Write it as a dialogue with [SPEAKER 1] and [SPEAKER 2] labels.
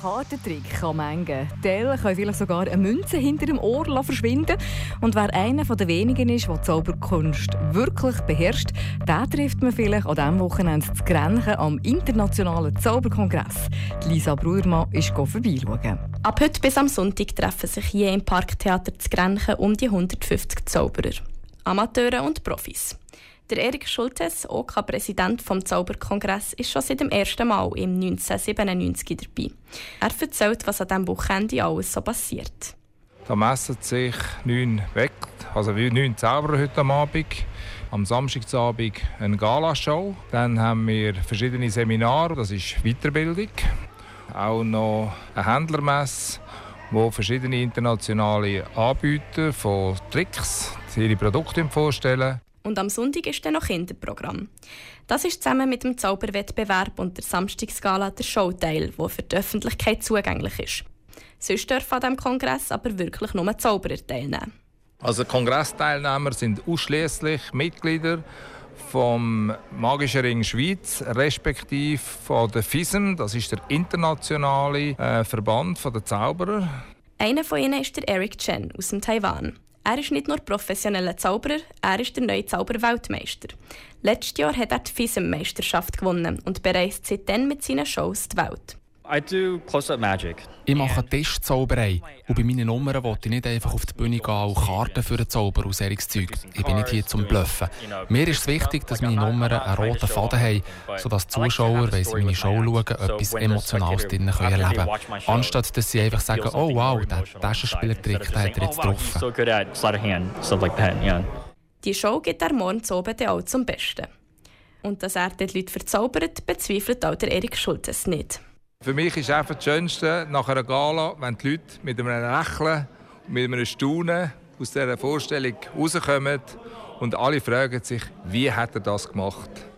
[SPEAKER 1] Kartentrick kann manchen. Teile können vielleicht sogar eine Münze hinter dem Ohr verschwinden. Und wer einer der wenigen ist, der die Zauberkunst wirklich beherrscht, den trifft man vielleicht an diesem Wochenende zu Grenchen am Internationalen Zauberkongress. Lisa Brudermann ist vorbeischauen.
[SPEAKER 2] Ab heute bis am Sonntag treffen sich hier im Parktheater zu Grenchen um die 150 Zauberer. Amateure und Profis. Der Erik Schultes, OK-Präsident vom Zauberkongress, ist schon seit dem ersten Mal im 1997 dabei. Er erzählt, was an diesem Wochenende alles so passiert.
[SPEAKER 3] Da messen sich 9 also 9 Zauberer heute am Abend. Am Samstagabend eine Galashow. Dann haben wir verschiedene Seminare, das ist Weiterbildung. Auch noch eine Händlermesse, wo verschiedene internationale Anbieter von Tricks ihre Produkte vorstellen.
[SPEAKER 2] Und am Sonntag ist dann noch Kinderprogramm. Das ist zusammen mit dem Zauberwettbewerb und der Samstagsgala der Showteil, der für die Öffentlichkeit zugänglich ist. Sonst dürfen an diesem Kongress aber wirklich nur Zauberer teilnehmen.
[SPEAKER 3] Also Kongressteilnehmer sind ausschließlich Mitglieder vom Magischen Ring Schweiz, respektive von der FISM, das ist der internationale Verband der Zauberer.
[SPEAKER 2] Einer von ihnen ist der Eric Chen aus dem Taiwan. Er ist nicht nur professioneller Zauberer, er ist der neue Zauberweltmeister. Letztes Jahr hat er die FISM-Meisterschaft gewonnen und bereist seitdem mit seinen Shows die Welt.
[SPEAKER 4] Ich mache Tischzauberei und bei meinen Nummern will ich nicht einfach auf die Bühne gehen und Karten für den Zauber aus solches Zeug. Ich bin nicht hier zum Bluffen. Mir ist es wichtig, dass meine Nummern einen roten Faden haben, sodass die Zuschauer, wenn sie meine Show schauen, etwas Emotionales drin erleben können. Anstatt dass sie einfach sagen, oh wow, der Taschenspielertrick, den hat er jetzt getroffen.
[SPEAKER 2] Die Show geht er morgen oben auch zum Besten. Und dass er die Leute verzaubert, bezweifelt auch der Erik Schultes nicht.
[SPEAKER 3] Für mich ist einfach das Schönste nach einer Gala, wenn die Leute mit einem Lächeln, mit einem Staunen aus dieser Vorstellung rauskommen und alle fragen sich, wie hat er das gemacht?